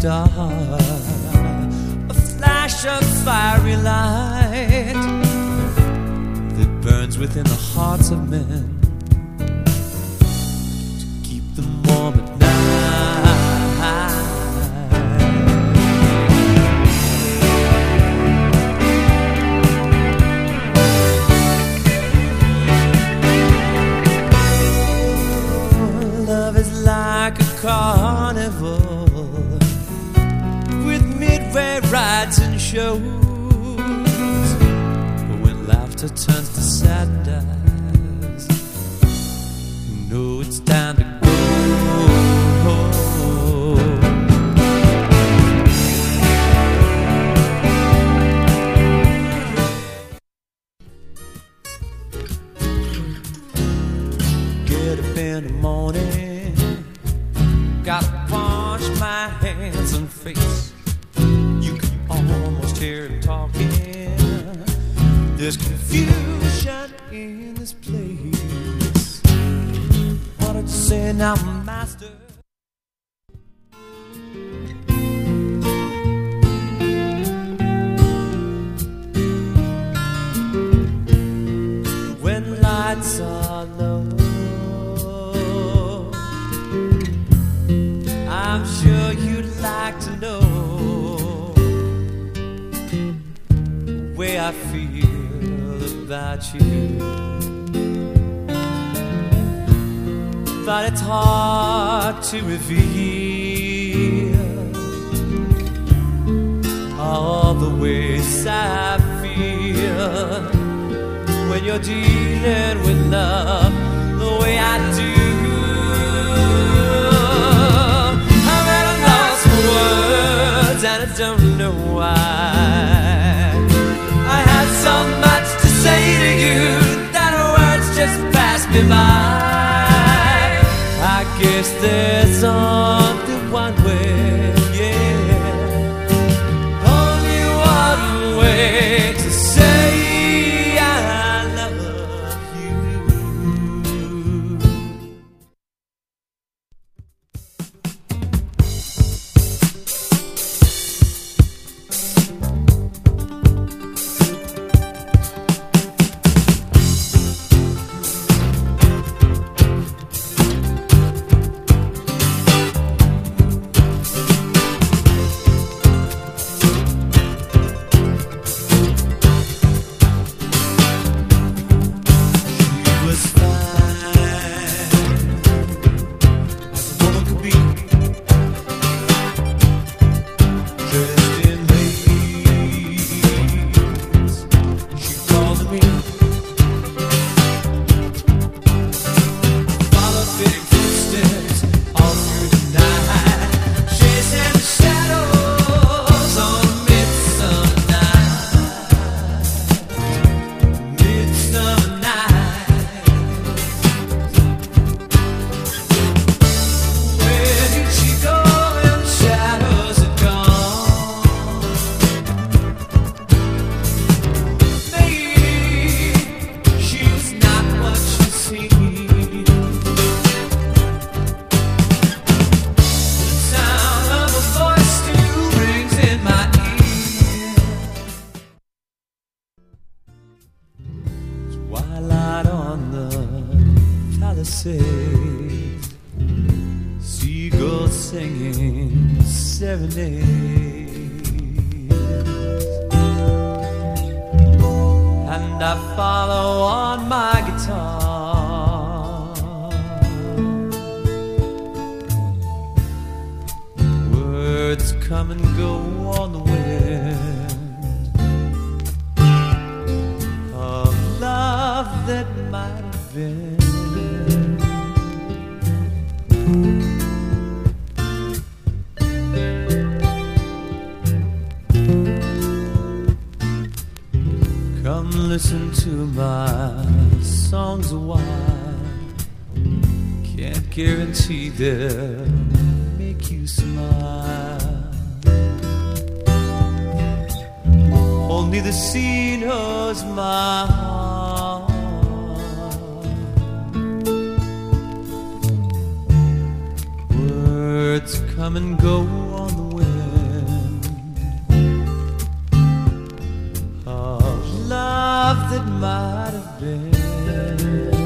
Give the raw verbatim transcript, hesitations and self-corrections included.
star, a flash of fiery light that burns within the hearts of men to keep them warm at night. Love is like a carnival with midway rides and shows, but when laughter turns to sadness, you know it's time to go. Get up in the morning, gotta wash my hands and face. You can almost hear him talking. There's confusion in this place. What did you say now, master? When lights are low, I'm sure you'd like to know the way I feel about you, but it's hard to reveal all the ways I feel when you're dealing with love the way I do. And I don't know why I had so much to say to you that words just passed me by. I guess there's only one way, yeah, only one way to say I love you. Twilight on the Palisades, seagulls singing serenades, and I follow on my guitar. Words come and go on the wind of love that might have been. Come listen to my songs a while. Can't guarantee they'll make you smile. Only the sea knows my heart. Words come and go on the wind love that might have been.